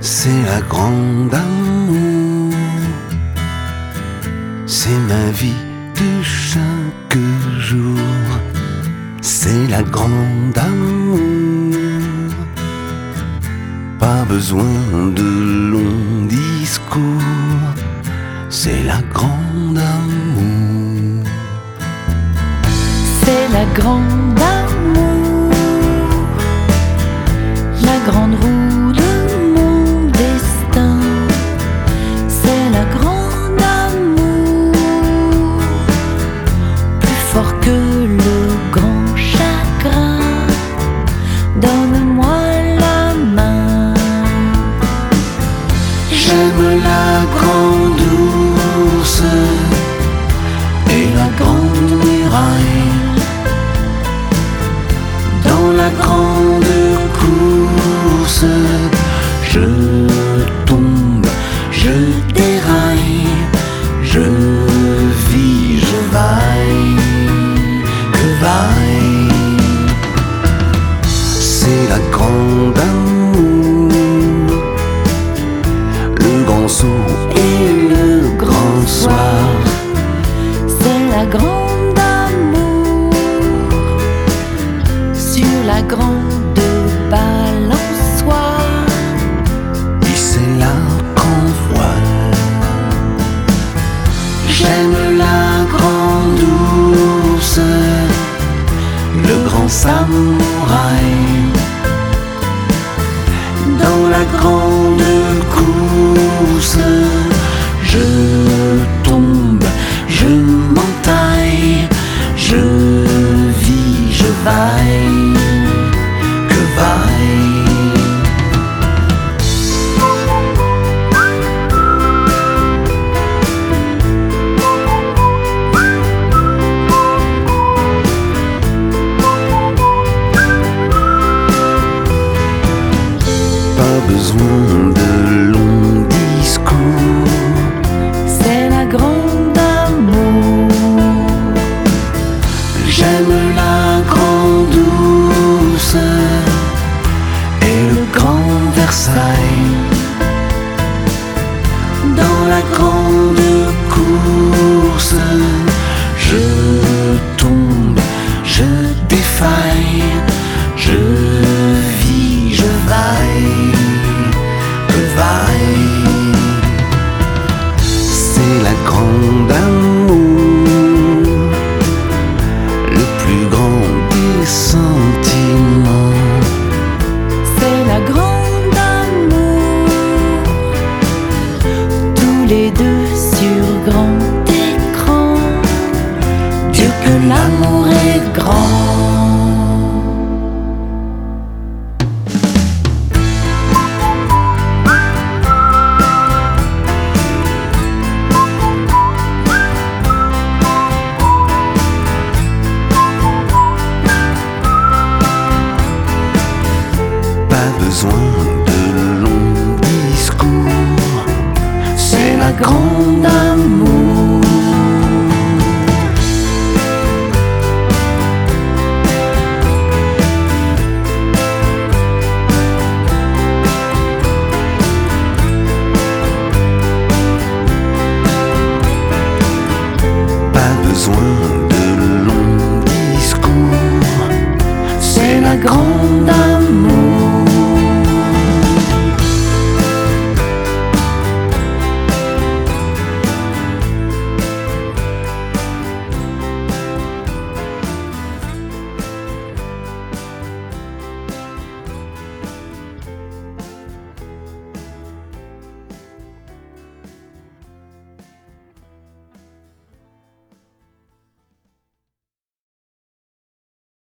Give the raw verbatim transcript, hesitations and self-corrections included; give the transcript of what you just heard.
c'est la grande amour, c'est ma vie de chaque jour, c'est la grande amour. Pas besoin de longs discours, c'est la grande amour. C'est la grande amour, la grande roue de mon destin. C'est la grande amour, plus fort que le grand chagrin. Donne-moi la main. J'aime la grande ours et la grande muraille. Dans la grande course, je tombe, je déraille, je vis, je vaille, que vaille. C'est la grande amour, le grand saut et le grand soir. C'est la grande amour, sur la grande balançoire. Et c'est là qu'on voile. J'aime la grande ours, le grand samouraï. Dans la grande course, je tombe, je m'entaille, je vis, je vaille, que vaille. Pas besoin de longs discours, C'est la grande amour. j'aime la grande ours et le grand Versailles. Dans la grande course, je tombe, je défaille, je vis, je vaille, que vaille. C'est la grande amour, le plus grand des sentiments. C'est la grande amour, tous les deux sur grand écran. Dieu que l'amour est grand. Pas besoin de longs discours, c'est la grande amour. Pas besoin de longs discours, c'est la grande amour.